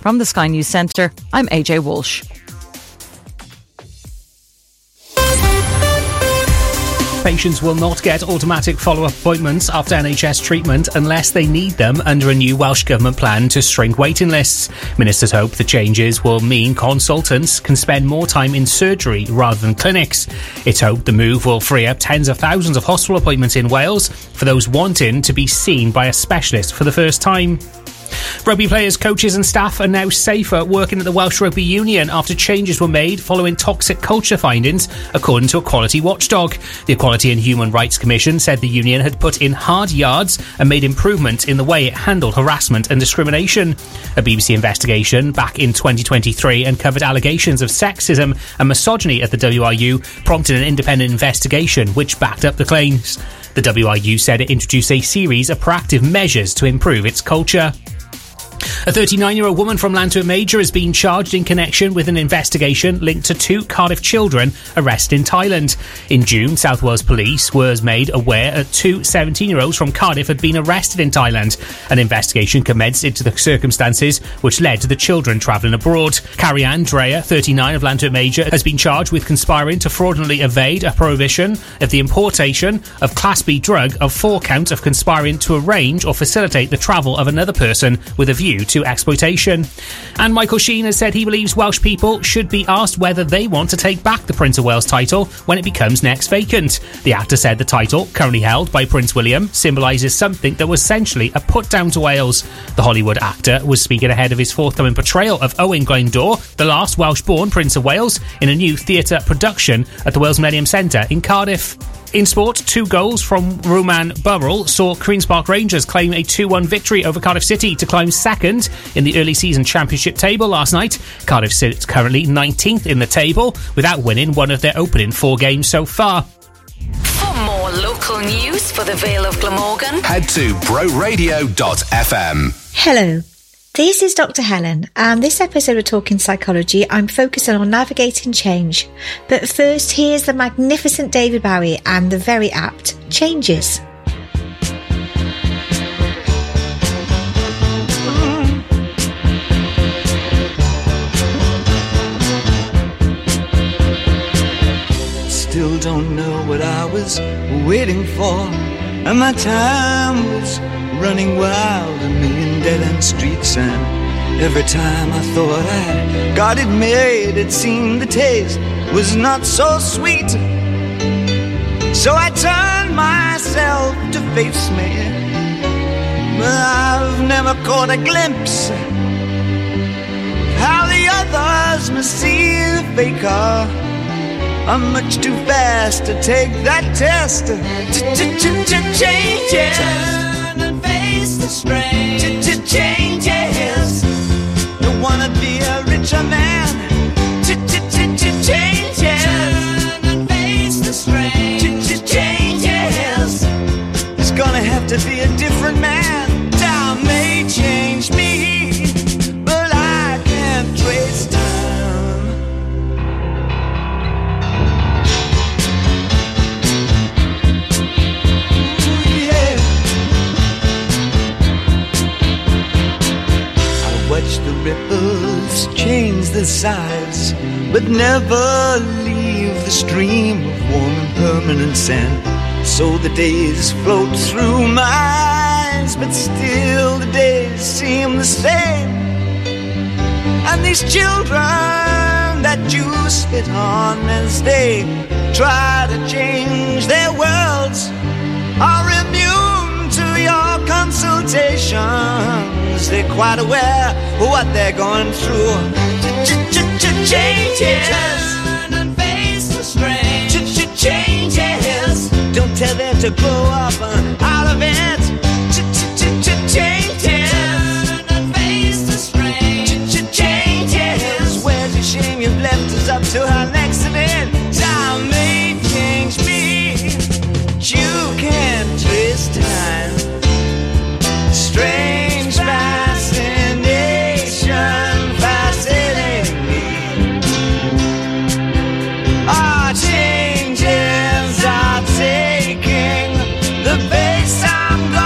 From the Sky News Centre, I'm AJ Walsh. Patients will not get automatic follow-up appointments after NHS treatment unless they need them under a new Welsh Government plan to shrink waiting lists. Ministers hope the changes will mean consultants can spend more time in surgery rather than clinics. It's hoped the move will free up tens of thousands of hospital appointments in Wales for those wanting to be seen by a specialist for the first time. Rugby players, coaches and staff are now safer working at the Welsh Rugby Union after changes were made following toxic culture findings, according to Equality Watchdog. The Equality and Human Rights Commission said the union had put in hard yards and made improvements in the way it handled harassment and discrimination. A BBC investigation back in 2023 uncovered allegations of sexism and misogyny at the WRU, prompting an independent investigation which backed up the claims. The WRU said it introduced a series of proactive measures to improve its culture. A 39-year-old woman from Llantwit Major has been charged in connection with an investigation linked to 2 Cardiff children arrested in Thailand. In June, South Wales Police was made aware that 2 17-year-olds from Cardiff had been arrested in Thailand. An investigation commenced into the circumstances which led to the children travelling abroad. Carrie Ann Dreyer, 39, of Llantwit Major, has been charged with conspiring to fraudulently evade a prohibition of the importation of Class B drug of 4 counts of conspiring to arrange or facilitate the travel of another person with a view to exploitation. And Michael Sheen has said he believes Welsh people should be asked whether they want to take back the Prince of Wales title when it becomes next vacant. The actor said the title, currently held by Prince William, symbolises something that was essentially a put down to Wales. The Hollywood actor was speaking ahead of his forthcoming portrayal of Owain Glyndŵr, the last Welsh-born Prince of Wales, in a new theatre production at the Wales Millennium Centre in Cardiff. In sport, 2 goals from Roman Burrell saw Queen's Park Rangers claim a 2-1 victory over Cardiff City to climb second in the early season championship table last night. Cardiff sits currently 19th in the table without winning one of their opening 4 games so far. For more local news for the Vale of Glamorgan, head to broradio.fm. Hello. This is Dr. Helen, and this episode of Talking Psychology, I'm focusing on navigating change. But first, here's the magnificent David Bowie and the very apt Changes. Still don't know what I was waiting for, and my time was running wild, a million dead-end streets, and every time I thought I got it made, it seemed the taste was not so sweet. So I turned myself to face me, but I've never caught a glimpse of how the others must see the faker. I'm much too fast to take that test. Changes. Turn and face the strain. Changes. Don't wanna be a richer man. Changes. Turn and face the strain. Changes. It's gonna have to be a different man. Time may change me, but I can't trace time. Watch the ripples change their size, but never leave the stream of warm and permanent sand. So the days float through my eyes, but still the days seem the same. And these children that you spit on as they try to change their worlds are immune to your consultations. They're quite aware of what they're going through. Changes. Turn and face the strain. Changes. Don't tell them to grow up out of it. Changes. Turn and face the strain. Changes. Where's your shame you've left us up to our next event? Time may change me, but you can't trace time. Strange fascination fascinating me. Our changes are taking the pace I'm going.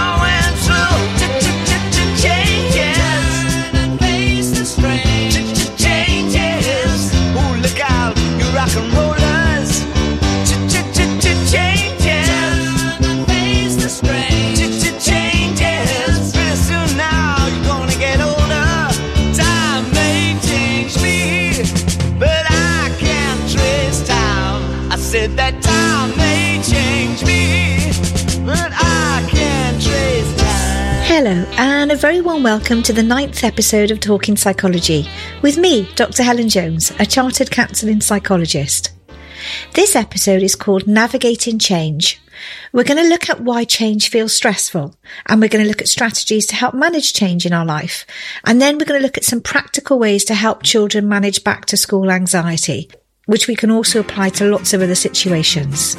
that time may change me, but I can't trace time. Hello, and a very warm welcome to the 9th episode of Talking Psychology with me, Dr. Helen Jones, a chartered counselling psychologist. This episode is called Navigating Change. We're going to look at why change feels stressful, and we're going to look at strategies to help manage change in our life. And then we're going to look at some practical ways to help children manage back to school anxiety, which we can also apply to lots of other situations.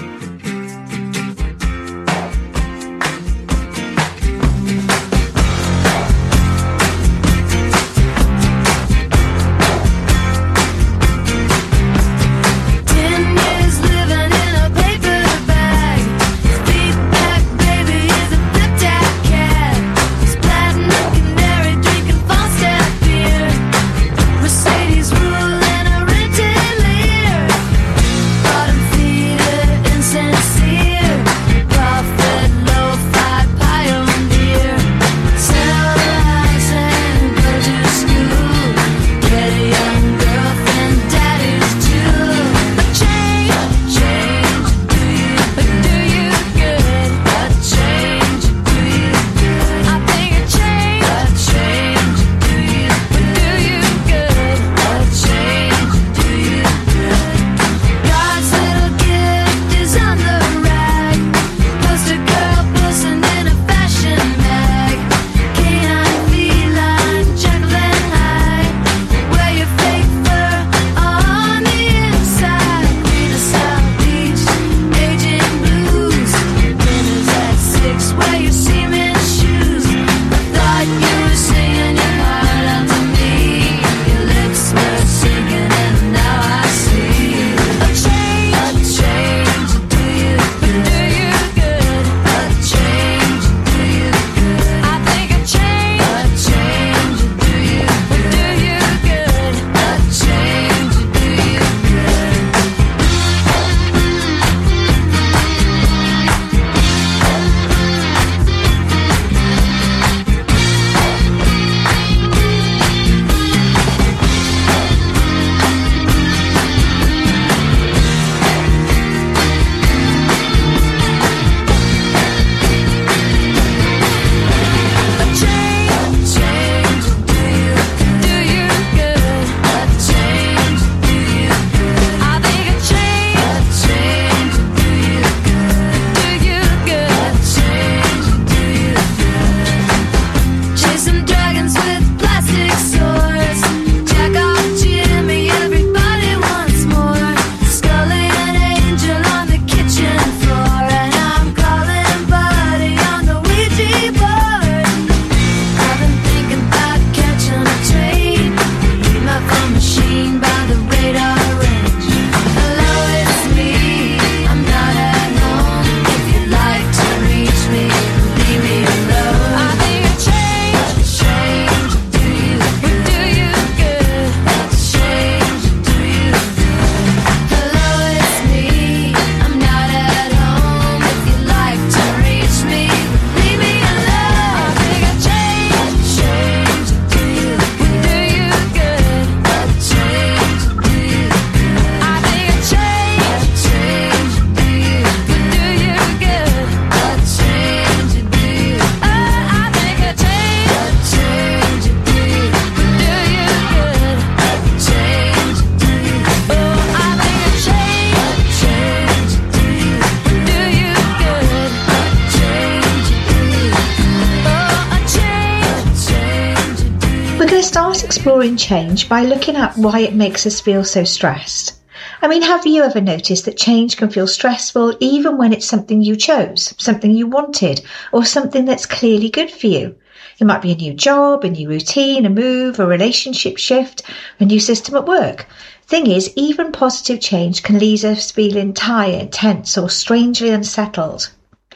Start exploring change by looking at why it makes us feel so stressed. I mean, have you ever noticed that change can feel stressful even when it's something you chose, something you wanted, or something that's clearly good for you? It might be a new job, a new routine, a move, a relationship shift, a new system at work. Thing is, even positive change can leave us feeling tired, tense, or strangely unsettled.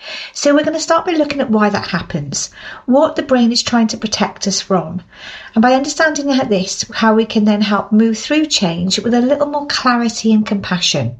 So we're going to start by looking at why that happens, what the brain is trying to protect us from, and by understanding this, how we can then help move through change with a little more clarity and compassion.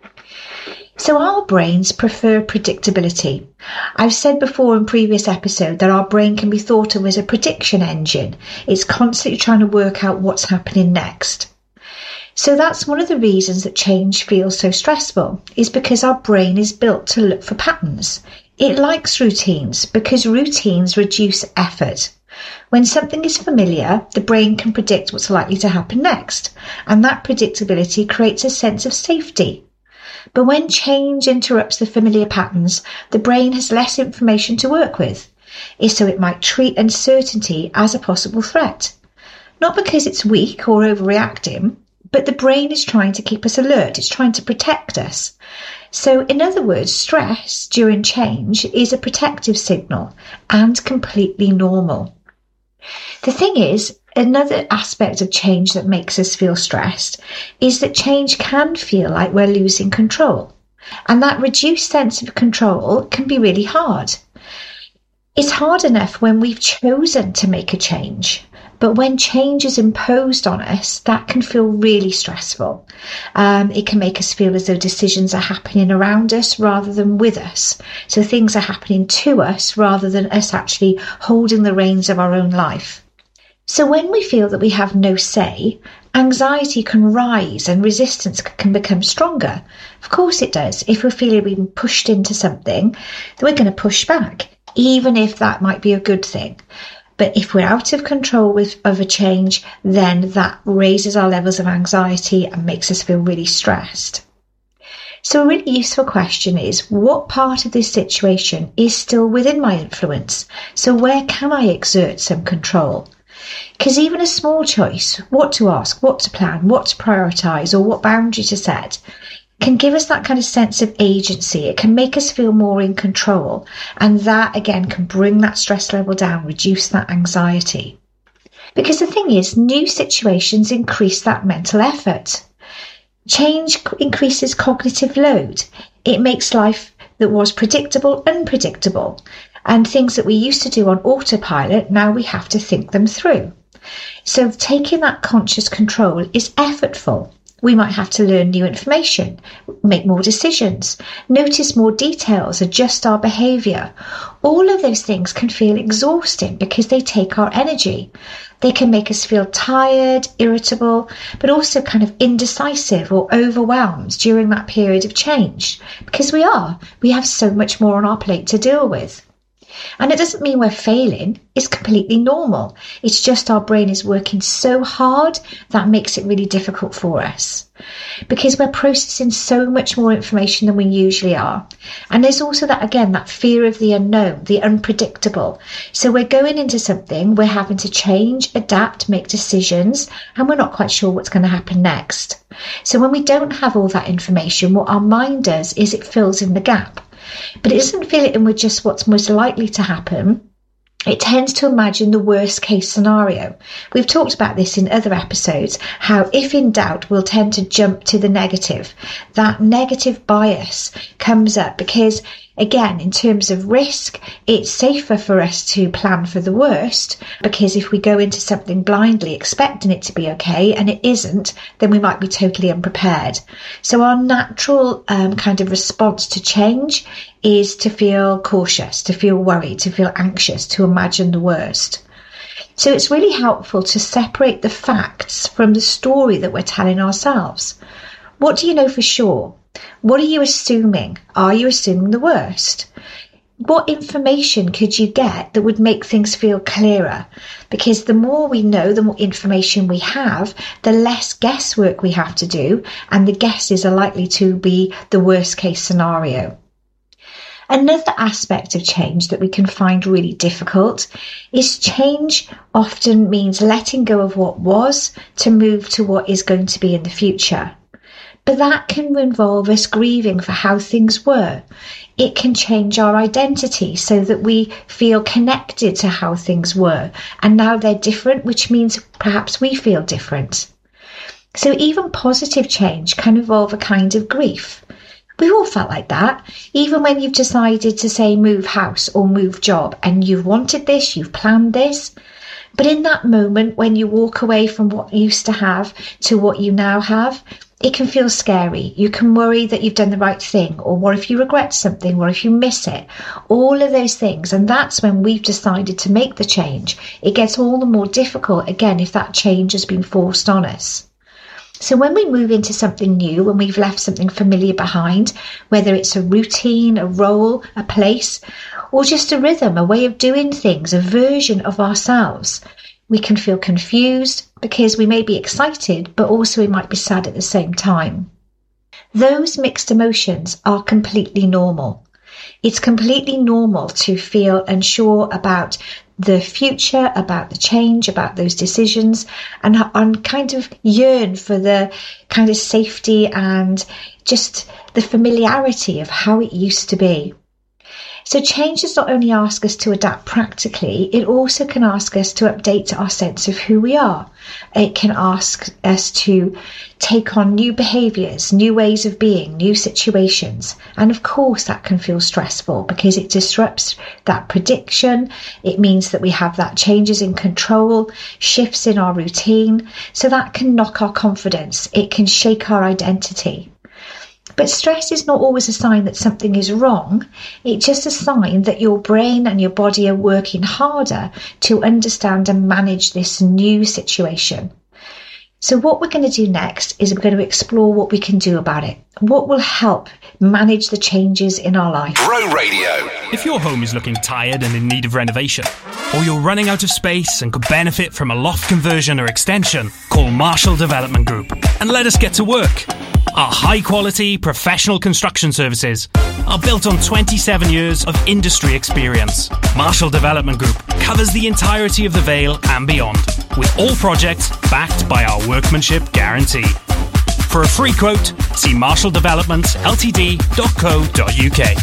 So our brains prefer predictability. I've said before in previous episodes that our brain can be thought of as a prediction engine. It's constantly trying to work out what's happening next. So that's one of the reasons that change feels so stressful, is because our brain is built to look for patterns. It likes routines because routines reduce effort. When something is familiar, the brain can predict what's likely to happen next, and that predictability creates a sense of safety. But when change interrupts the familiar patterns, the brain has less information to work with, so it might treat uncertainty as a possible threat. Not because it's weak or overreacting, but the brain is trying to keep us alert, it's trying to protect us. So in other words, stress during change is a protective signal and completely normal. The thing is, another aspect of change that makes us feel stressed is that change can feel like we're losing control. And that reduced sense of control can be really hard. It's hard enough when we've chosen to make a change. But when change is imposed on us, that can feel really stressful. It can make us feel as though decisions are happening around us rather than with us. So things are happening to us rather than us actually holding the reins of our own life. So when we feel that we have no say, anxiety can rise and resistance can become stronger. Of course it does. If we're feeling we've been pushed into something, then we're going to push back, even if that might be a good thing. But if we're out of control of a change, then that raises our levels of anxiety and makes us feel really stressed. So a really useful question is, what part of this situation is still within my influence? So where can I exert some control? Because even a small choice, what to ask, what to plan, what to prioritise, or what boundary to set, can give us that kind of sense of agency. It can make us feel more in control. And that, again, can bring that stress level down, reduce that anxiety. Because the thing is, new situations increase that mental effort. Change increases cognitive load. It makes life that was predictable unpredictable. And things that we used to do on autopilot, now we have to think them through. So taking that conscious control is effortful. We might have to learn new information, make more decisions, notice more details, adjust our behaviour. All of those things can feel exhausting because they take our energy. They can make us feel tired, irritable, but also kind of indecisive or overwhelmed during that period of change. Because we have so much more on our plate to deal with. And it doesn't mean we're failing. It's completely normal. It's just our brain is working so hard that makes it really difficult for us. Because we're processing so much more information than we usually are. And there's also that fear of the unknown, the unpredictable. So we're going into something, we're having to change, adapt, make decisions, and we're not quite sure what's going to happen next. So when we don't have all that information, what our mind does is it fills in the gap. But it doesn't fill it in with just what's most likely to happen. It tends to imagine the worst case scenario. We've talked about this in other episodes, how if in doubt, we'll tend to jump to the negative. That negative bias comes up because, again, in terms of risk, it's safer for us to plan for the worst, because if we go into something blindly expecting it to be okay and it isn't, then we might be totally unprepared. So our natural kind of response to change is to feel cautious, to feel worried, to feel anxious, to imagine the worst. So it's really helpful to separate the facts from the story that we're telling ourselves. What do you know for sure? What are you assuming? Are you assuming the worst? What information could you get that would make things feel clearer? Because the more we know, the more information we have, the less guesswork we have to do, and the guesses are likely to be the worst case scenario. Another aspect of change that we can find really difficult is change often means letting go of what was to move to what is going to be in the future. But that can involve us grieving for how things were. It can change our identity so that we feel connected to how things were. And now they're different, which means perhaps we feel different. So even positive change can involve a kind of grief. We've all felt like that, even when you've decided to say move house or move job and you've wanted this, you've planned this. But in that moment, when you walk away from what you used to have to what you now have, it can feel scary. You can worry that you've done the right thing, or what if you regret something, or if you miss it, all of those things. And that's when we've decided to make the change. It gets all the more difficult, again, if that change has been forced on us. So when we move into something new, when we've left something familiar behind, whether it's a routine, a role, a place, or just a rhythm, a way of doing things, a version of ourselves, we can feel confused because we may be excited, but also we might be sad at the same time. Those mixed emotions are completely normal. It's completely normal to feel unsure about the future, about the change, about those decisions, and kind of yearn for the kind of safety and just the familiarity of how it used to be. So change does not only ask us to adapt practically, it also can ask us to update our sense of who we are. It can ask us to take on new behaviours, new ways of being, new situations. And of course that can feel stressful because it disrupts that prediction. It means that we have that changes in control, shifts in our routine. So that can knock our confidence. It can shake our identity. But stress is not always a sign that something is wrong. It's just a sign that your brain and your body are working harder to understand and manage this new situation. So what we're going to do next is we're going to explore what we can do about it. What will help manage the changes in our life. Bro Radio. If your home is looking tired and in need of renovation, or you're running out of space and could benefit from a loft conversion or extension, call Marshall Development Group and let us get to work. Our high-quality, professional construction services are built on 27 years of industry experience. Marshall Development Group covers the entirety of the Vale and beyond, with all projects backed by our workmanship guarantee. For a free quote, see marshalldevelopmentltd.co.uk.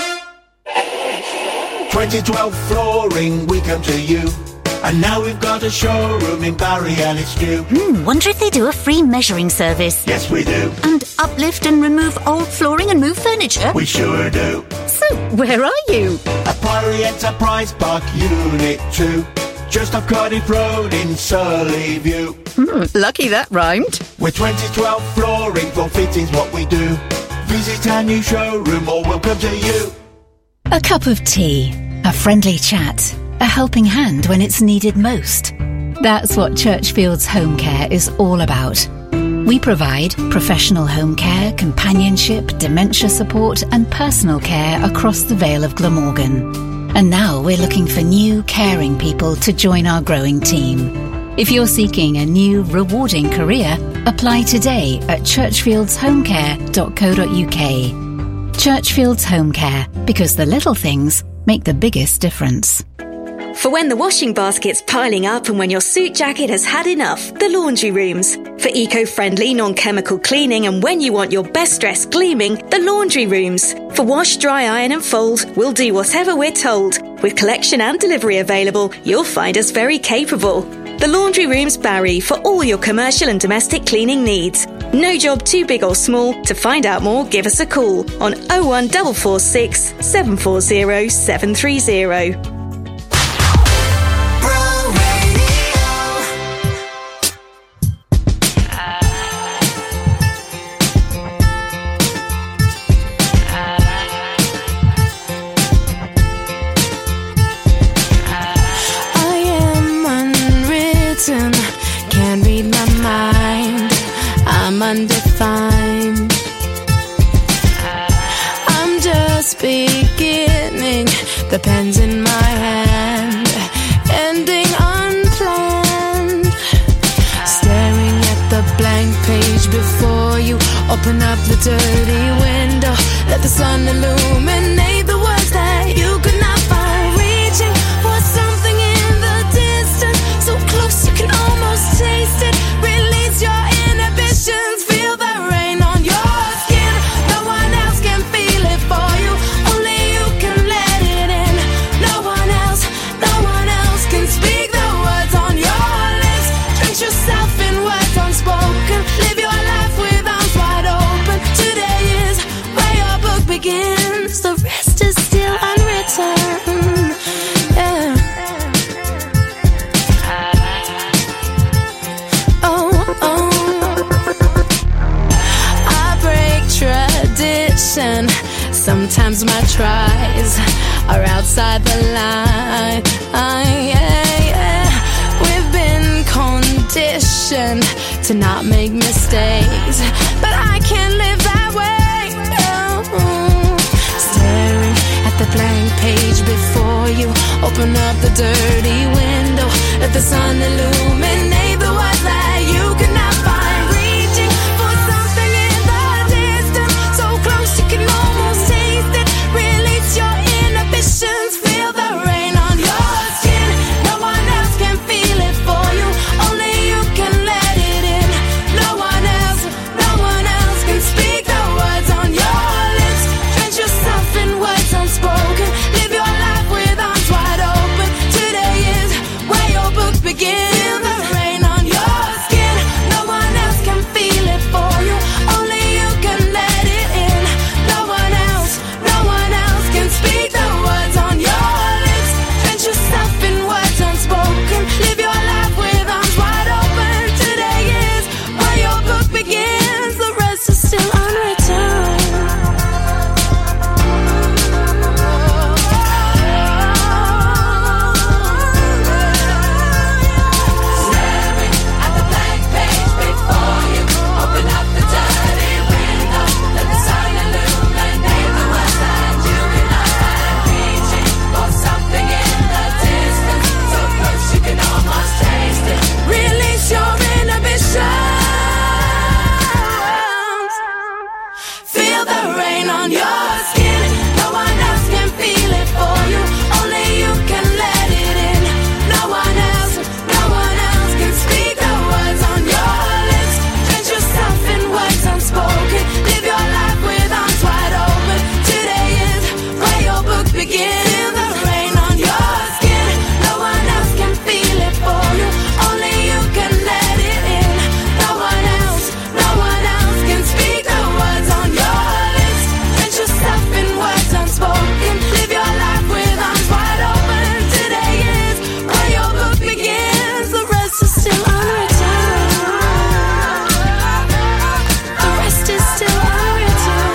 2012 flooring, we come to you. And now we've got a showroom in Barry and it's new. Wonder if they do a free measuring service. Yes, we do. And uplift and remove old flooring and move furniture? We sure do. So, where are you? At Priory Enterprise Park, Unit 2. Just off Cardiff Road in Surley View. Lucky that rhymed. With 2012 flooring, floor fittings what we do. Visit our new showroom or we'll come to you. A cup of tea, a friendly chat, a helping hand when it's needed most. That's what Churchfield's Home Care is all about. We provide professional home care, companionship, dementia support and personal care across the Vale of Glamorgan. And now we're looking for new, caring people to join our growing team. If you're seeking a new, rewarding career, apply today at churchfieldshomecare.co.uk. Churchfield's Home Care, because the little things make the biggest difference. For when the washing basket's piling up and when your suit jacket has had enough, the laundry rooms. For eco-friendly, non-chemical cleaning and when you want your best dress gleaming, the laundry rooms. For wash, dry, iron and fold, we'll do whatever we're told. With collection and delivery available, you'll find us very capable. The Laundry Rooms Barry for all your commercial and domestic cleaning needs. No job too big or small. To find out more, give us a call on 01446 740 730. Can't read my mind, I'm undefined. I'm just beginning, the pen's in my hand, ending unplanned. Staring at the blank page before you, open up the dirty window, let the sun illuminate the words that you could not find. Reaching for something in the distance, so close you can almost taste it. Release your inhibitions, feel the rain on your skin. No one else can feel it for you, only you can let it in. No one else can speak the words on your lips. Drench yourself in words unspoken, live your life with arms wide open. Today is where your book begins, the rest is still unwritten. Yeah. Tradition. Sometimes my tries are outside the line. We've been conditioned caution to not make mistakes, but I can't live that way. No. Staring at the blank page before you, open up the dirty window, let the sun illuminate the words that you could not find. Reaching for something in the distance, so close you can almost taste it. Release your inhibitions, feel the rain on your skin. No one else can feel it for you, only you can let it in. No one else can speak the words on your lips. Drench yourself in words unspoken, live your life with arms wide open. Today is where your book begins. Feel the rain on your skin. No one else can feel it for you, only you can let it in. No one else can speak the words on your lips. Drench yourself in words unspoken, live your life with arms wide open. Today is where your book begins, the rest is still unwritten. Staring at the blank page before you, open up the dirty window, let the sun illuminate the words that you cannot find. Reaching for something in the distance, so close you can almost taste it. Release your inhibitions, feel the rain on your skin. No one else can feel it for you, only you can let it in. No one else can speak the words on your lips. Drench yourself in words unspoken, live your life with arms wide open. Today is where your book begins. Feel the rain on your skin. No one else can feel it for you, only you can let it in. No one else can speak the words on your lips. Drench yourself in words unspoken, live your life with arms wide open. Today is where your book begins, the rest is still unwritten. The rest is still unwritten.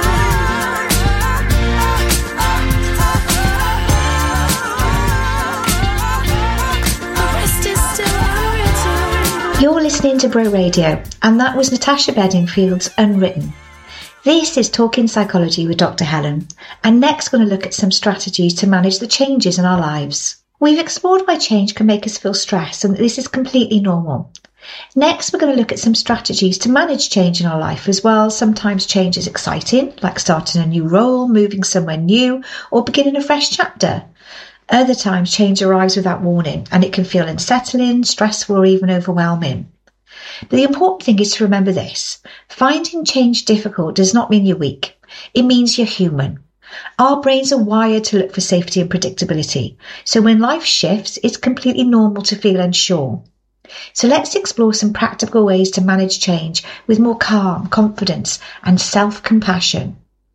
The rest is still unwritten. You're listening to Bro Radio, and that was Natasha Bedingfield's Unwritten. This is Talking Psychology with Dr. Helen, and next we're going to look at some strategies to manage the changes in our lives. We've explored why change can make us feel stressed and that this is completely normal. Next, we're going to look at some strategies to manage change in our life as well. Sometimes change is exciting, like starting a new role, moving somewhere new, or beginning a fresh chapter. Other times, change arrives without warning, and it can feel unsettling, stressful, or even overwhelming. But the important thing is to remember this. Finding change difficult does not mean you're weak. It means you're human. Our brains are wired to look for safety and predictability. So when life shifts, it's completely normal to feel unsure. So let's explore some practical ways to manage change with more calm, confidence, and self-compassion.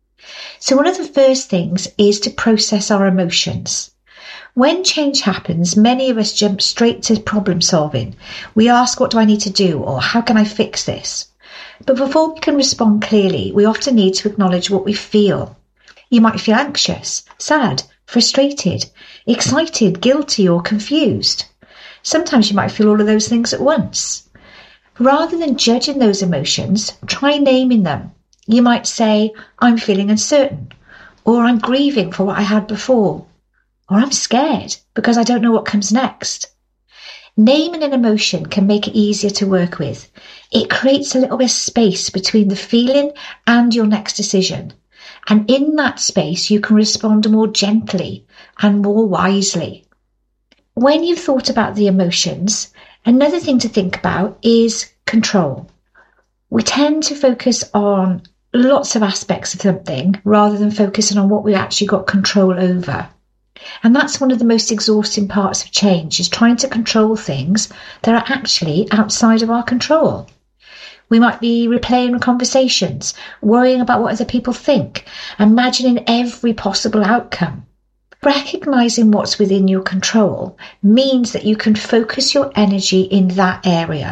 So one of the first things is to process our emotions. When change happens, many of us jump straight to problem solving. We ask, what do I need to do? Or how can I fix this? But before we can respond clearly, we often need to acknowledge what we feel. You might feel anxious, sad, frustrated, excited, guilty, or confused. Sometimes you might feel all of those things at once. Rather than judging those emotions, try naming them. You might say, I'm feeling uncertain, or I'm grieving for what I had before, or I'm scared because I don't know what comes next. Naming an emotion can make it easier to work with. It creates a little bit of space between the feeling and your next decision. And in that space, you can respond more gently and more wisely. When you've thought about the emotions, another thing to think about is control. We tend to focus on lots of aspects of something rather than focusing on what we actually got control over. And that's one of the most exhausting parts of change, is trying to control things that are actually outside of our control. We might be replaying conversations, worrying about what other people think, imagining every possible outcome. Recognizing what's within your control means that you can focus your energy in that area.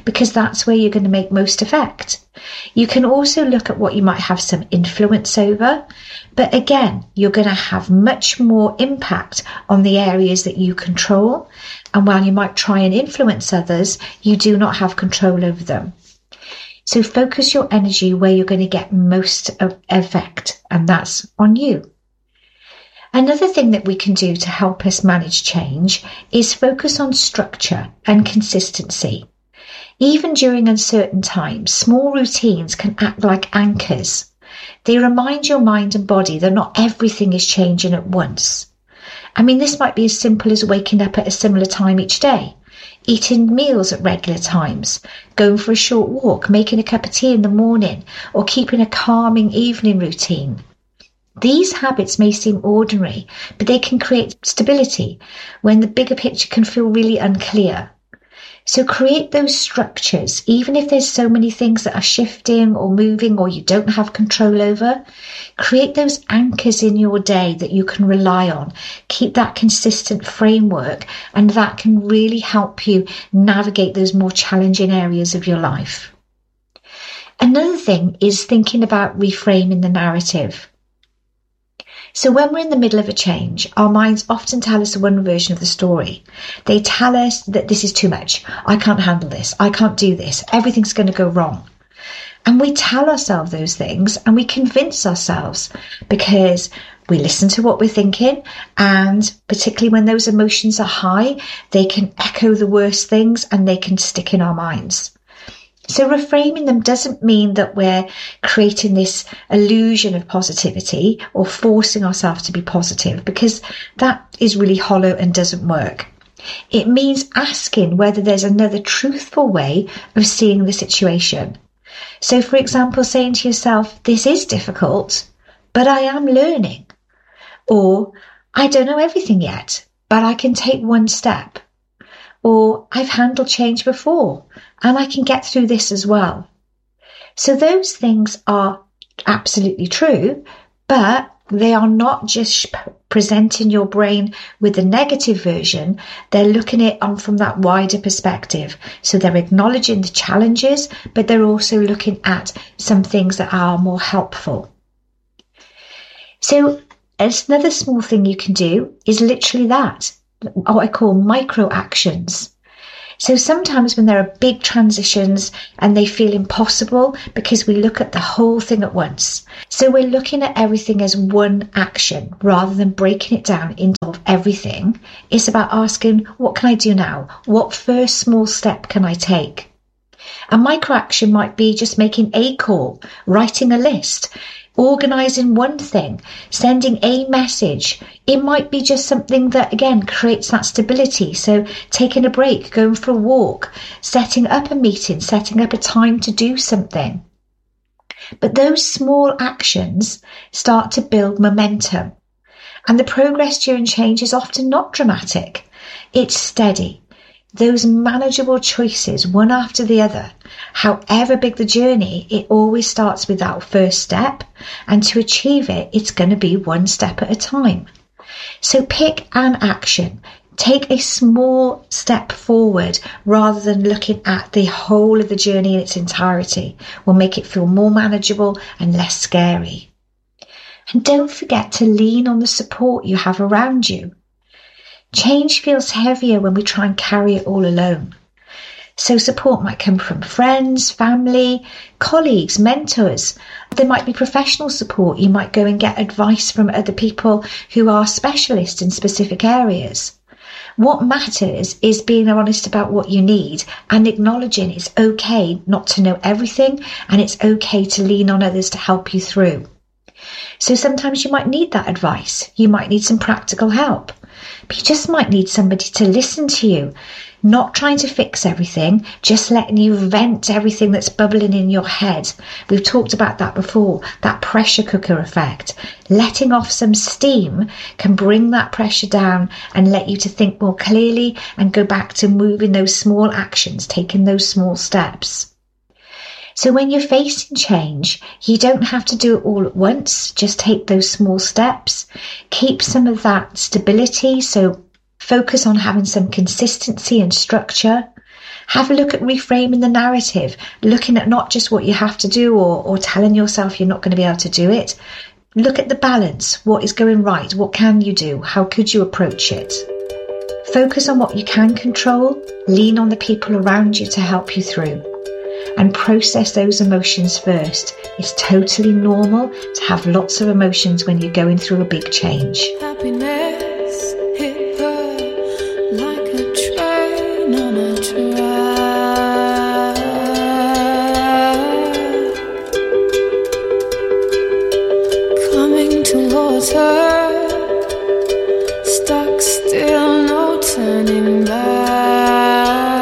because that's where you're going to make most effect. You can also look at what you might have some influence over, but again, you're going to have much more impact on the areas that you control. And while you might try and influence others, you do not have control over them. So focus your energy where you're going to get most effect, and that's on you. Another thing that we can do to help us manage change is focus on structure and consistency. Even during uncertain times, small routines can act like anchors. They remind your mind and body that not everything is changing at once. I mean, this might be as simple as waking up at a similar time each day, eating meals at regular times, going for a short walk, making a cup of tea in the morning, or keeping a calming evening routine. These habits may seem ordinary, but they can create stability when the bigger picture can feel really unclear. So create those structures, even if there's so many things that are shifting or moving or you don't have control over. Create those anchors in your day that you can rely on. Keep that consistent framework, and that can really help you navigate those more challenging areas of your life. Another thing is thinking about reframing the narrative. So when we're in the middle of a change, our minds often tell us one version of the story. They tell us that this is too much. I can't handle this. I can't do this. Everything's going to go wrong. And we tell ourselves those things and we convince ourselves because we listen to what we're thinking, and particularly when those emotions are high, they can echo the worst things and they can stick in our minds. So reframing them doesn't mean that we're creating this illusion of positivity or forcing ourselves to be positive, because that is really hollow and doesn't work. It means asking whether there's another truthful way of seeing the situation. So, for example, saying to yourself, this is difficult, but I am learning. Or, I don't know everything yet, but I can take one step. Or, I've handled change before, and I can get through this as well. So those things are absolutely true, but they are not just presenting your brain with the negative version. They're looking at it from that wider perspective. So they're acknowledging the challenges, but they're also looking at some things that are more helpful. So another small thing you can do is literally that, what I call micro actions. So sometimes when there are big transitions and they feel impossible because we look at the whole thing at once. So we're looking at everything as one action rather than breaking it down into everything. It's about asking, what can I do now? What first small step can I take? A micro action might be just making a call, writing a list, organising one thing, sending a message. It might be just something that, again, creates that stability. So taking a break, going for a walk, setting up a meeting, setting up a time to do something. But those small actions start to build momentum. And the progress during change is often not dramatic. It's steady. Those manageable choices, one after the other, however big the journey, it always starts with that first step. And to achieve it, it's going to be one step at a time. So pick an action. Take a small step forward rather than looking at the whole of the journey in its entirety. Will make it feel more manageable and less scary. And don't forget to lean on the support you have around you. Change feels heavier when we try and carry it all alone. So support might come from friends, family, colleagues, mentors. There might be professional support. You might go and get advice from other people who are specialists in specific areas. What matters is being honest about what you need and acknowledging it's okay not to know everything, and it's okay to lean on others to help you through. So sometimes you might need that advice. You might need some practical help. But you just might need somebody to listen to you, not trying to fix everything, just letting you vent everything that's bubbling in your head. We've talked about that before, that pressure cooker effect. Letting off some steam can bring that pressure down and let you to think more clearly and go back to moving those small actions, taking those small steps. So when you're facing change, you don't have to do it all at once. Just take those small steps. Keep some of that stability. So focus on having some consistency and structure. Have a look at reframing the narrative, looking at not just what you have to do or telling yourself you're not going to be able to do it. Look at the balance. What is going right? What can you do? How could you approach it? Focus on what you can control. Lean on the people around you to help you through. And process those emotions first. It's totally normal to have lots of emotions when you're going through a big change. Happiness hit her like a train on a track. Coming towards her, stuck still, no turning back.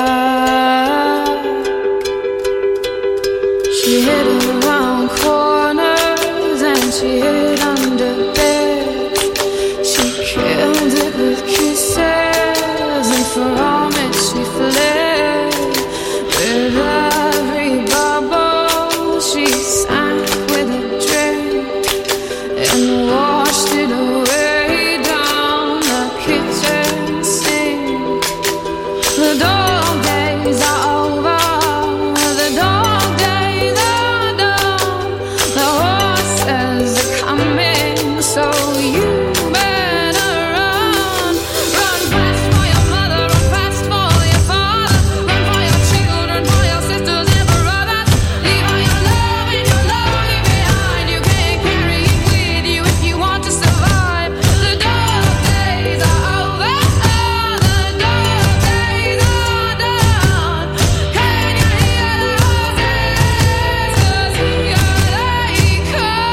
She hid around corners and she hid under beds. She killed it with kisses and from it she fled. With every bubble she sank with a drink and washed it away down the kitchen sink. The dog days are over. The dog days are done. The horses are coming, so you better run. Run fast for your mother, run fast for your father. Run for your children, for your sisters and brothers. Leave all your love and your longing behind. You can't carry it with you if you want to survive. The dog days are over. The dog days are done. Can you hear the roses? 'Cause here they come.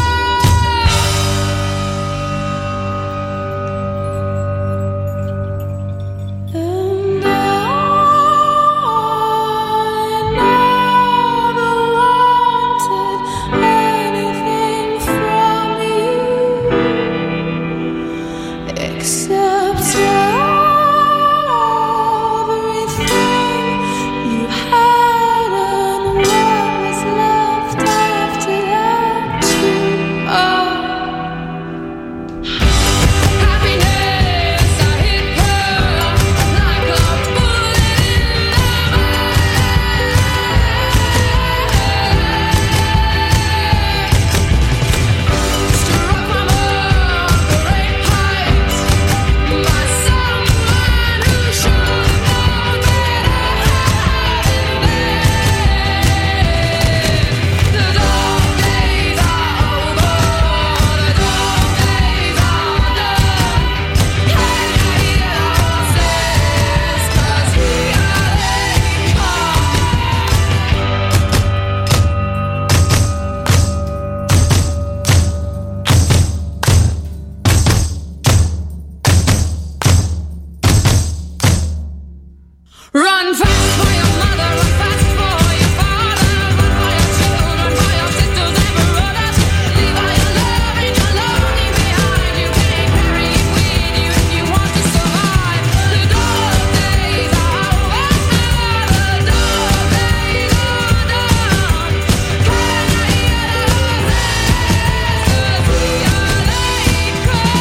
And I never wanted anything from you except everything you had and what was left after that too. Happiness, I hit her like a bullet in the struck from a great height by someone who should have known better. The dog days are over. The dog days are done. Can you hear the horses? 'Cause here they come. Run fast for your mother, run fast for your father. Run for your children, for your sisters and brothers. Leave all your love and your longing behind. You can't carry it with you if you want to survive. The dog days are over. The dog days are done. Can you hear the roses? 'Cause here they come.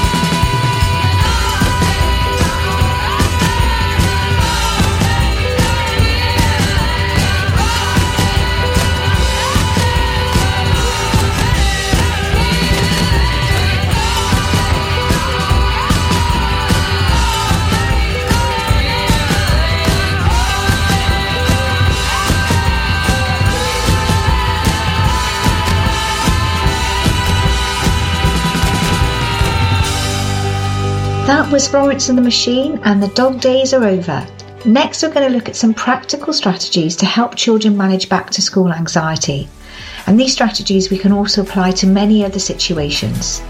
That was Florence and the Machine and The Dog Days Are Over. Next, we're going to look at some practical strategies to help children manage back to school anxiety. And these strategies we can also apply to many other situations.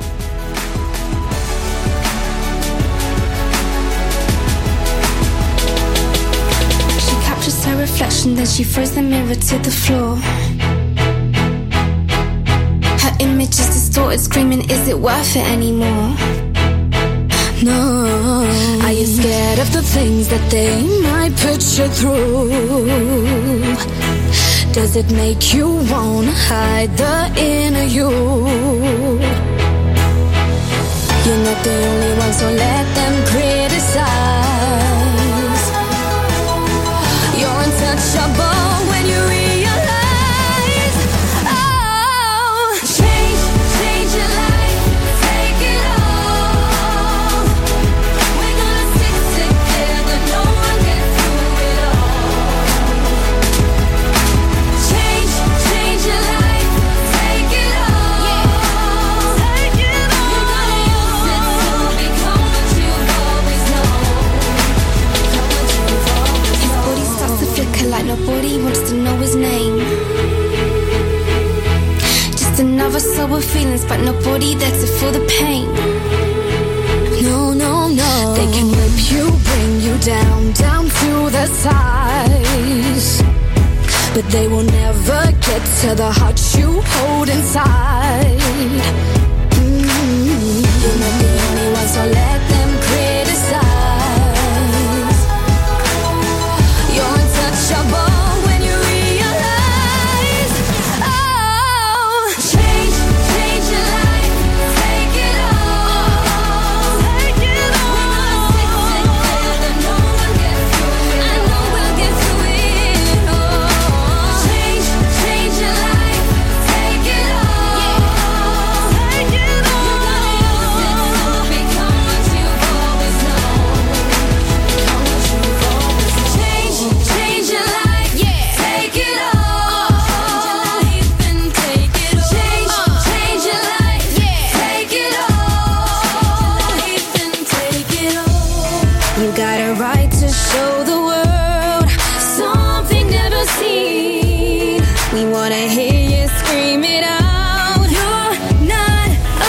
She captures her reflection, then she throws the mirror to the floor. Her image is distorted, screaming, is it worth it anymore? No. Are you scared of the things that they might put you through? Does it make you wanna hide the inner you? You're not the only one, so let them criticize. untouchable when you realize, oh, change your life, take it all. We're gonna stick together, no one gets through it all. Change your life, take it all. Take it all. You're gonna use it to become what you've always known. His body starts to flicker like nobody wants to know his name. Just another sour feelings, but nobody there to feel the pain. No, no, no. They can rip you, bring you down, down to the size, but they will never get to the heart you hold inside. You're not the only one, so let them criticize. You're untouchable when you realize, oh, change your life, take it all. Take it all. We're gonna stick together, no one gets through it. I know we'll get through it all. Change your life, take it all. Take it all. You're gonna use it to become what you've always known. Change your life, take it all. And take it all. Change your life, take it all. And take it all. You got a right to show the world something never seen. We wanna hear you scream it out. You're not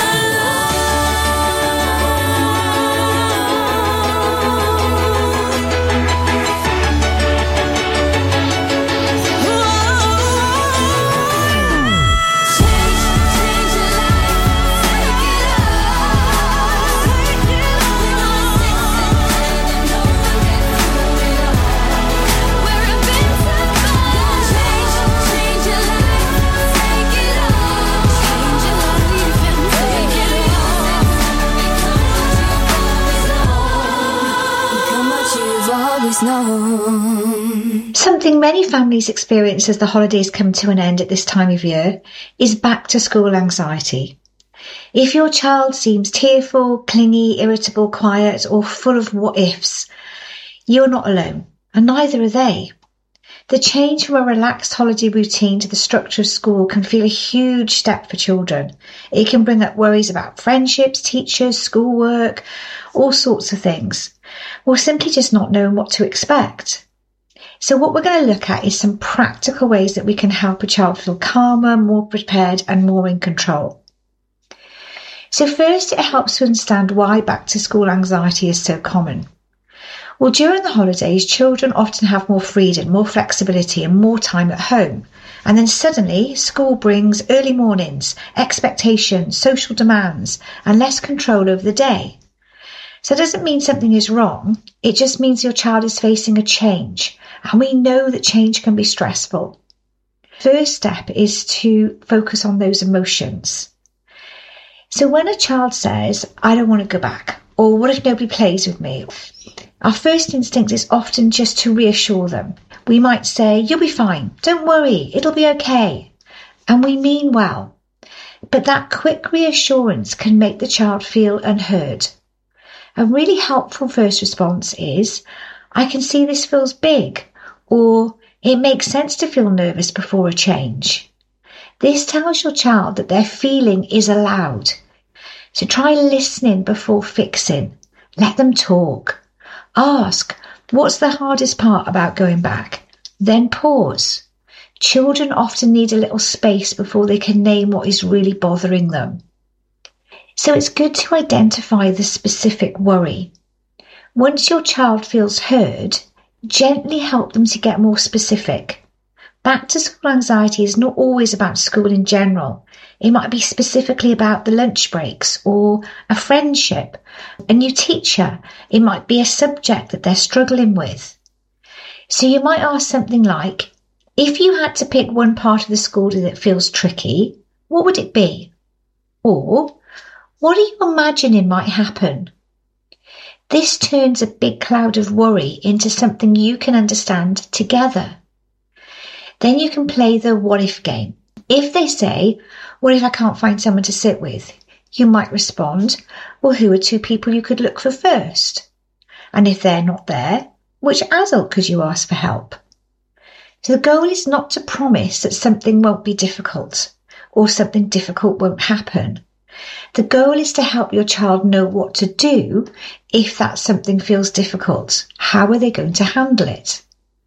known. Something many families experience as the holidays come to an end at this time of year is back to school anxiety. If your child seems tearful, clingy, irritable, quiet, or full of what ifs, you're not alone, and neither are they. The change from a relaxed holiday routine to the structure of school can feel a huge step for children. It can bring up worries about friendships, teachers, schoolwork, all sorts of things, or simply just not knowing what to expect. So what we're going to look at is some practical ways that we can help a child feel calmer, more prepared, and more in control. So first, it helps to understand why back to school anxiety is so common. Well, during the holidays, children often have more freedom, more flexibility, and more time at home. And then suddenly, school brings early mornings, expectations, social demands, and less control over the day. So it doesn't mean something is wrong. It just means your child is facing a change. And we know that change can be stressful. First step is to focus on those emotions. So when a child says, I don't want to go back, or what if nobody plays with me? Our first instinct is often just to reassure them. We might say, you'll be fine, don't worry, it'll be okay. And we mean well. But that quick reassurance can make the child feel unheard. A really helpful first response is, I can see this feels big, or it makes sense to feel nervous before a change. This tells your child that their feeling is allowed. So try listening before fixing. Let them talk. Ask, what's the hardest part about going back? Then pause. Children often need a little space before they can name what is really bothering them. So it's good to identify the specific worry. Once your child feels heard, gently help them to get more specific. Back to school anxiety is not always about school in general. It might be specifically about the lunch breaks or a friendship, a new teacher. It might be a subject that they're struggling with. So you might ask something like, if you had to pick one part of the school that feels tricky, what would it be? Or, what are you imagining might happen? This turns a big cloud of worry into something you can understand together. Then you can play the what if game. If they say, what if I can't find someone to sit with? You might respond, well, who are 2 people you could look for first? And if they're not there, which adult could you ask for help? So the goal is not to promise that something won't be difficult or something difficult won't happen. The goal is to help your child know what to do if that something feels difficult. How are they going to handle it?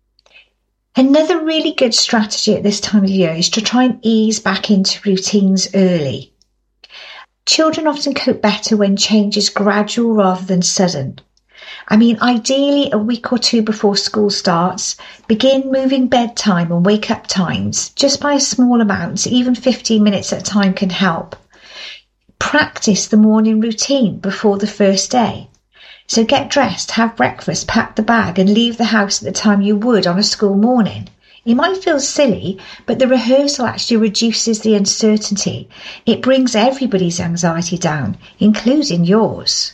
Another really good strategy at this time of year is to try and ease back into routines early. Children often cope better when change is gradual rather than sudden. I mean, ideally a week or 2 before school starts, begin moving bedtime and wake up times just by a small amount, even 15 minutes at a time can help. Practice the morning routine before the first day. So get dressed, have breakfast, pack the bag and leave the house at the time you would on a school morning. It might feel silly, but the rehearsal actually reduces the uncertainty. It brings everybody's anxiety down, including yours.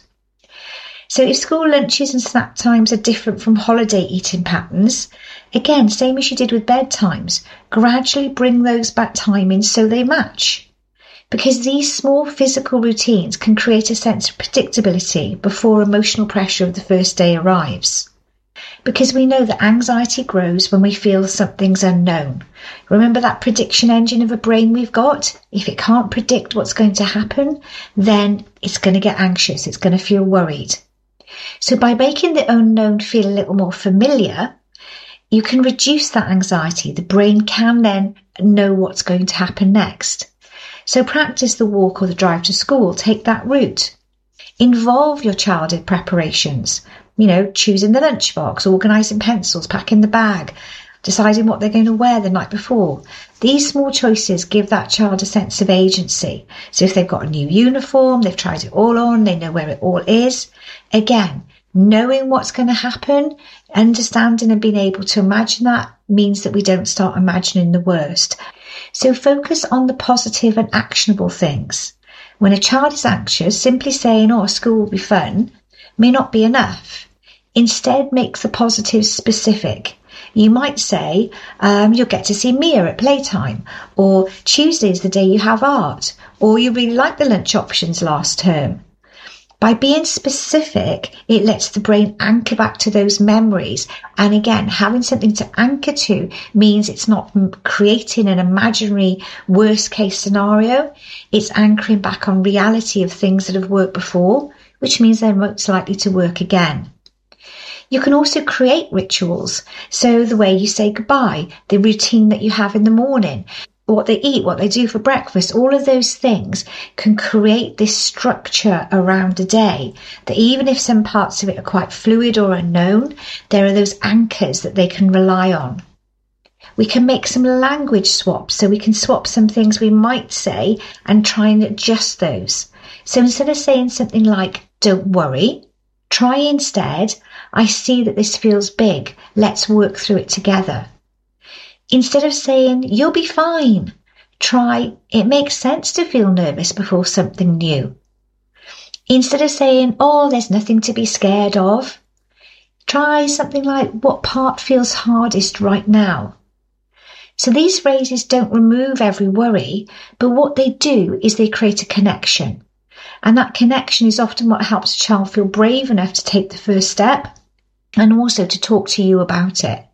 So if school lunches and snack times are different from holiday eating patterns, again, same as you did with bedtimes, gradually bring those back timings so they match. Because these small physical routines can create a sense of predictability before emotional pressure of the first day arrives. Because we know that anxiety grows when we feel something's unknown. Remember that prediction engine of a brain we've got? If it can't predict what's going to happen, then it's going to get anxious, it's going to feel worried. So by making the unknown feel a little more familiar, you can reduce that anxiety. The brain can then know what's going to happen next. So practice the walk or the drive to school. Take that route. Involve your child in preparations. Choosing the lunchbox, organising pencils, packing the bag, deciding what they're going to wear the night before. These small choices give that child a sense of agency. So if they've got a new uniform, they've tried it all on, they know where it all is. Again, knowing what's going to happen, understanding and being able to imagine that means that we don't start imagining the worst. So focus on the positive and actionable things. When a child is anxious, simply saying, school will be fun, may not be enough. Instead, make the positives specific. You might say, you'll get to see Mia at playtime, or Tuesday's the day you have art, or you really like the lunch options last term. By being specific, it lets the brain anchor back to those memories. And again, having something to anchor to means it's not creating an imaginary worst case scenario. It's anchoring back on reality of things that have worked before, which means they're most likely to work again. You can also create rituals. So the way you say goodbye, the routine that you have in the morning, what they eat, what they do for breakfast, all of those things can create this structure around a day that even if some parts of it are quite fluid or unknown, there are those anchors that they can rely on. We can make some language swaps, so we can swap some things we might say and try and adjust those. So instead of saying something like, don't worry, try instead, I see that this feels big, let's work through it together. Instead of saying, you'll be fine, try, it makes sense to feel nervous before something new. Instead of saying, there's nothing to be scared of, try something like, what part feels hardest right now? So these phrases don't remove every worry, but what they do is they create a connection. And that connection is often what helps a child feel brave enough to take the first step and also to talk to you about it.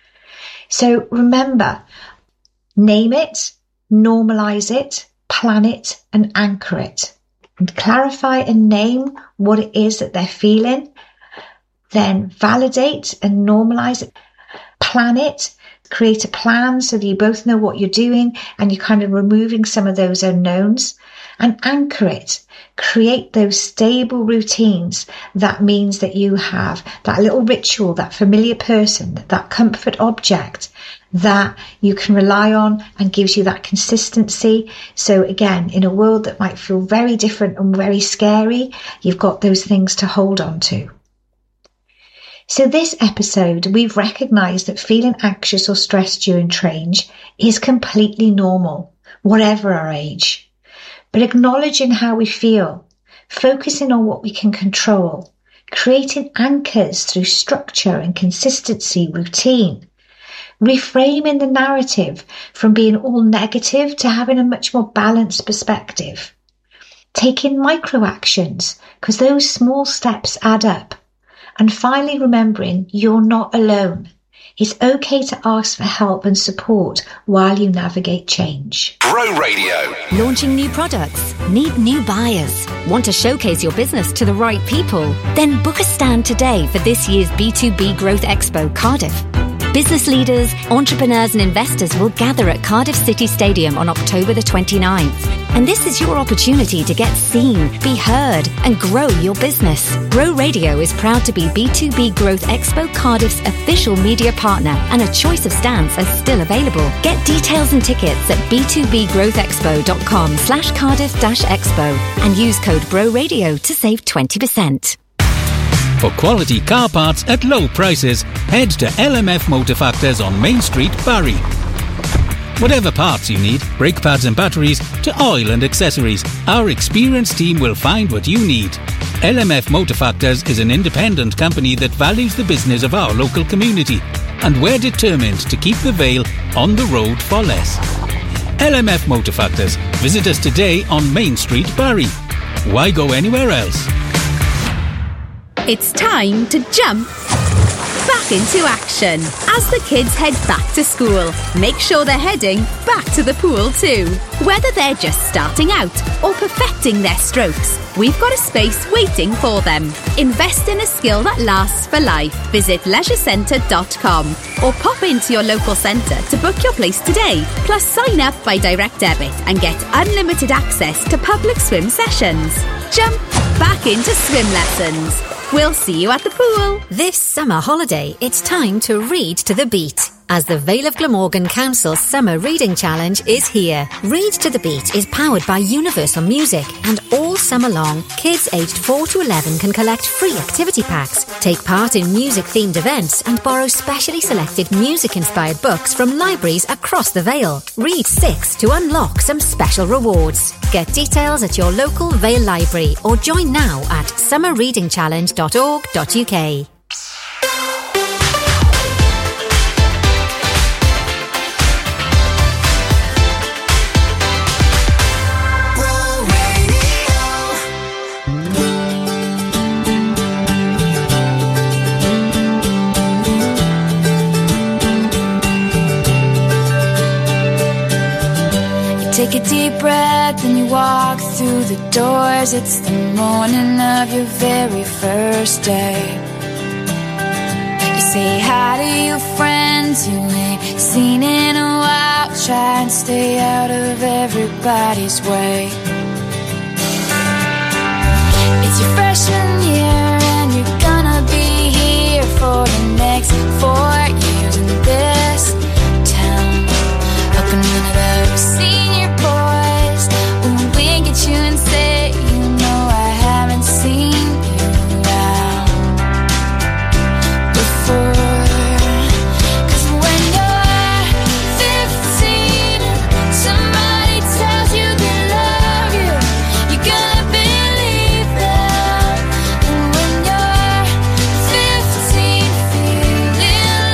So remember, name it, normalize it, plan it, and anchor it. And clarify and name what it is that they're feeling. Then validate and normalize it. Plan it. Create a plan so that you both know what you're doing and you're kind of removing some of those unknowns. And anchor it. Create those stable routines. That means that you have that little ritual, that familiar person, that comfort object that you can rely on and gives you that consistency. So again, in a world that might feel very different and very scary, you've got those things to hold on to. So this episode, we've recognised that feeling anxious or stressed during change is completely normal, whatever our age. But acknowledging how we feel, focusing on what we can control, creating anchors through structure and consistency, routine, reframing the narrative from being all negative to having a much more balanced perspective. Taking micro actions, because those small steps add up. And finally remembering you're not alone. It's okay to ask for help and support while you navigate change. Bro Radio. Launching new products? Need new buyers? Want to showcase your business to the right people? Then book a stand today for this year's B2B Growth Expo Cardiff. Business leaders, entrepreneurs and investors will gather at Cardiff City Stadium on October the 29th. And this is your opportunity to get seen, be heard and grow your business. Bro Radio is proud to be B2B Growth Expo Cardiff's official media partner, and a choice of stands are still available. Get details and tickets at b2bgrowthexpo.com/Cardiff-Expo and use code Bro Radio to save 20%. For quality car parts at low prices, head to LMF Motor Factors on Main Street, Barry. Whatever parts you need, brake pads and batteries, to oil and accessories, our experienced team will find what you need. LMF Motor Factors is an independent company that values the business of our local community, and we're determined to keep the Vale on the road for less. LMF Motor Factors. Visit us today on Main Street, Barry. Why go anywhere else? It's time to jump back into action as the kids head back to school. Make sure they're heading back to the pool too. Whether they're just starting out or perfecting their strokes, we've got a space waiting for them. Invest in a skill that lasts for life. Visit leisurecentre.com or pop into your local centre to book your place today. Plus sign up by direct debit and get unlimited access to public swim sessions. Jump back into swim lessons. We'll see you at the pool. This summer holiday, it's time to read to the beat, as the Vale of Glamorgan Council Summer Reading Challenge is here. Read to the Beat is powered by Universal Music, and all summer long, kids aged 4 to 11 can collect free activity packs, take part in music-themed events, and borrow specially selected music-inspired books from libraries across the Vale. Read 6 to unlock some special rewards. Get details at your local Vale library or join now at summerreadingchallenge.org.uk. Take a deep breath and you walk through the doors. It's the morning of your very first day. You say hi to your friends you ain't seen in a while. Try and stay out of everybody's way. It's your freshman year and you're gonna be here for the next 4 years in this town. How can none of those senior boys will wink at you and say, you know I haven't seen you around before? 'Cause when you're 15 and somebody tells you they love you, you're gonna believe them. And when you're 15 feeling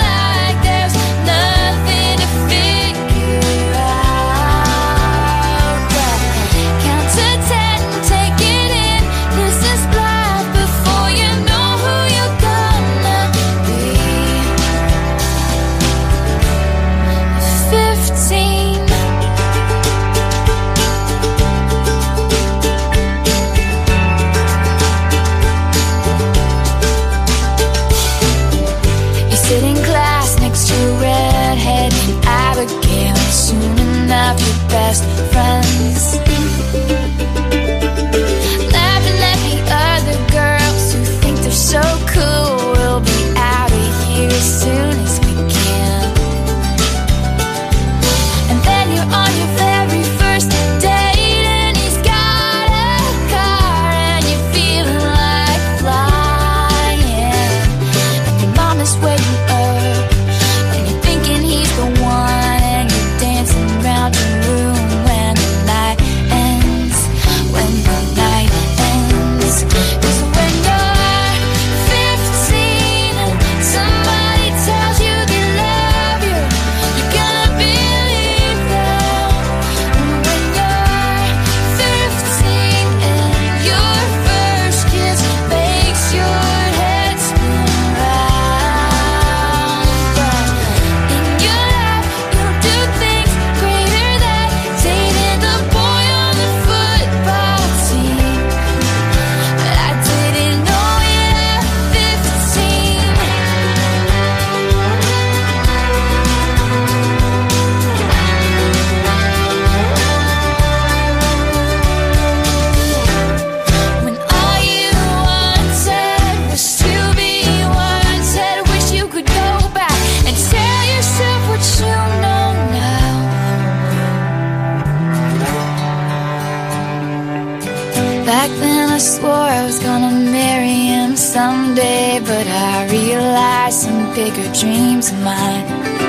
Back then I swore I was gonna marry him someday, but I realized some bigger dreams of mine.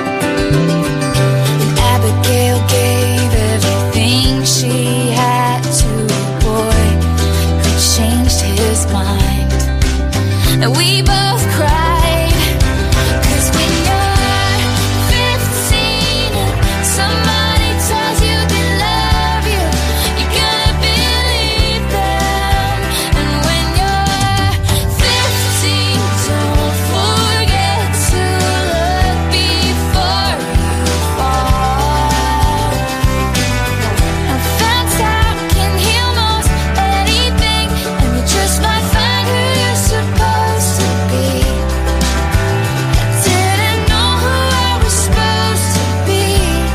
And Abigail gave everything she had to a boy who changed his mind. And we both cried, 'cause when you're 15 and somebody tells you they love you, you're gonna believe them. And when you're 15, don't forget to look before you fall. I found out can heal most anything, and you just might find who you're supposed to be. I didn't know who I was supposed to be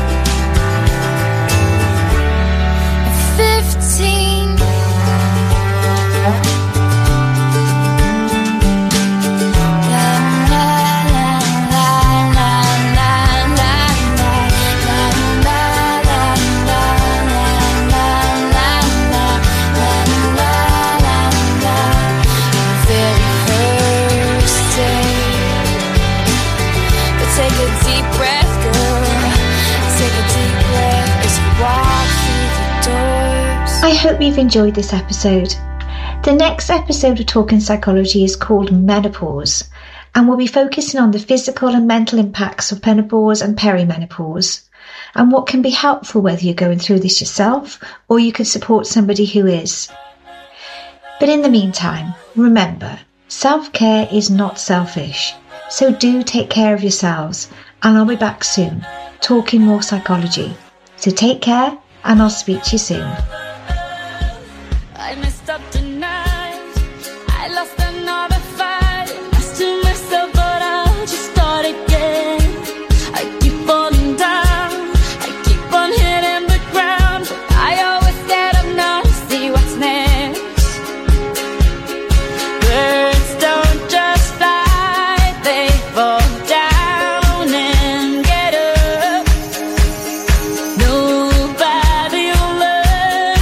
at 15. Take a deep breath, girl. Take a deep breath as you walk through the doors. I hope you've enjoyed this episode. The next episode of Talking Psychology is called Menopause, and we'll be focusing on the physical and mental impacts of menopause and perimenopause, and what can be helpful whether you're going through this yourself or you could support somebody who is. But in the meantime, remember, self-care is not selfish, so do take care of yourselves, and I'll be back soon, talking more psychology. So take care, and I'll speak to you soon. I messed up tonight. I lost another fight. Lost to myself, but I'll just start again. I keep falling down. I keep on hitting the ground, but I always get up now to see what's next. Birds don't just fly, they fall down and get up. Nobody will learn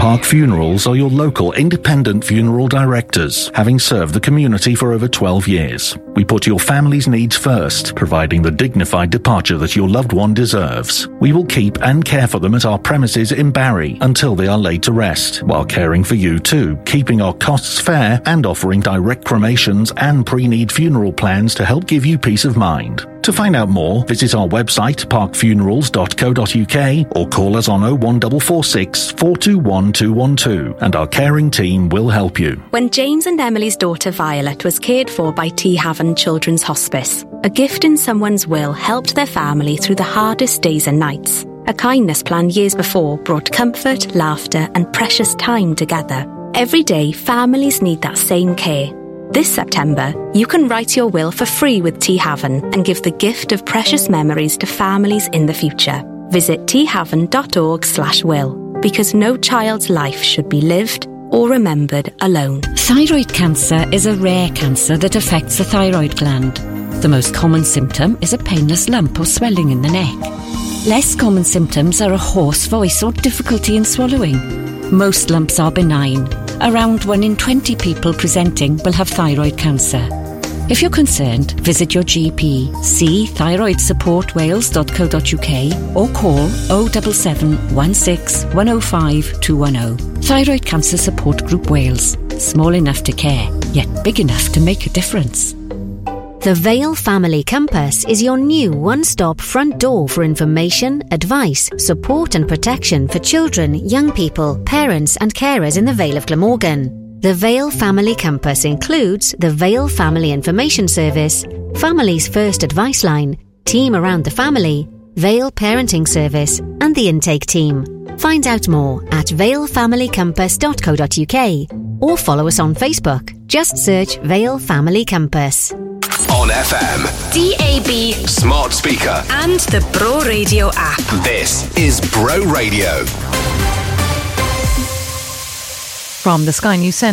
Park Funerals are your local independent funeral directors, having served the community for over 12 years. We put your family's needs first, providing the dignified departure that your loved one deserves. We will keep and care for them at our premises in Barry until they are laid to rest, while caring for you too, keeping our costs fair and offering direct cremations and pre-need funeral plans to help give you peace of mind. To find out more, visit our website parkfunerals.co.uk or call us on 01446 421 212 and our caring team will help you. When James and Emily's daughter Violet was cared for by T. Haven Children's Hospice, a gift in someone's will helped their family through the hardest days and nights. A kindness plan years before brought comfort, laughter and precious time together. Every day, families need that same care. This September, you can write your will for free with T. Haven and give the gift of precious memories to families in the future. Visit thaven.org/will, because no child's life should be lived or remembered alone. Thyroid cancer is a rare cancer that affects the thyroid gland. The most common symptom is a painless lump or swelling in the neck. Less common symptoms are a hoarse voice or difficulty in swallowing. Most lumps are benign. Around 1 in 20 people presenting will have thyroid cancer. If you're concerned, visit your GP, see thyroidsupportwales.co.uk or call 077 16 105 210. Thyroid Cancer Support Group Wales. Small enough to care, yet big enough to make a difference. The Vale Family Compass is your new one-stop front door for information, advice, support and protection for children, young people, parents and carers in the Vale of Glamorgan. The Vale Family Compass includes the Vale Family Information Service, Family's First Advice Line, Team Around the Family, Vale Parenting Service and the Intake Team. Find out more at valefamilycompass.co.uk or follow us on Facebook. Just search Vale Family Compass. On FM, DAB, smart speaker, and the Bro Radio app. This is Bro Radio. From the Sky News Centre.